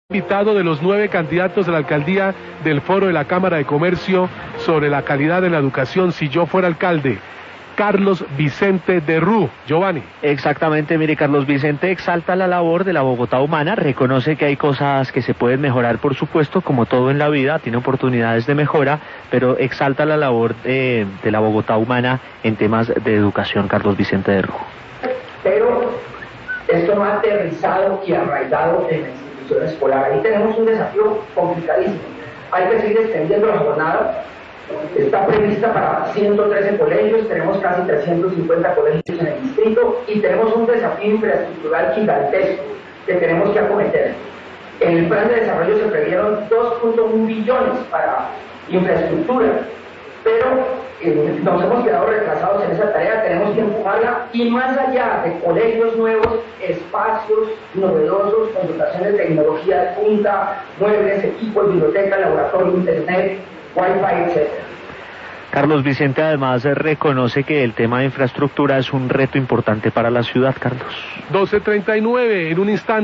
Invitado de los 9 candidatos a la alcaldía del foro de la Cámara de Comercio sobre la calidad de la educación si yo fuera alcalde, Carlos Vicente Derrú. Giovanni. Exactamente, mire, Carlos Vicente exalta la labor de la Bogotá humana, reconoce que hay cosas que se pueden mejorar, por supuesto, como todo en la vida, tiene oportunidades de mejora, pero exalta la labor de la Bogotá humana en temas de educación, Carlos Vicente Derrú. Pero esto no ha aterrizado y arraigado en la institución escolar. Ahí tenemos un desafío complicadísimo. Hay que seguir extendiendo la jornada. Está prevista para 113 colegios, tenemos casi 350 colegios en el distrito y tenemos un desafío infraestructural gigantesco que tenemos que acometer. En el plan de desarrollo se previeron 2.1 billones para infraestructura, pero nos hemos quedado retrasados en esa tarea, tenemos que empujarla y más allá de colegios nuevos, espacios novedosos, con dotación de tecnología de punta, muebles, equipos, biblioteca, laboratorio, internet, Wi-Fi, etc. Carlos Vicente además reconoce que el tema de infraestructura es un reto importante para la ciudad, Carlos. 12:39, en un instante.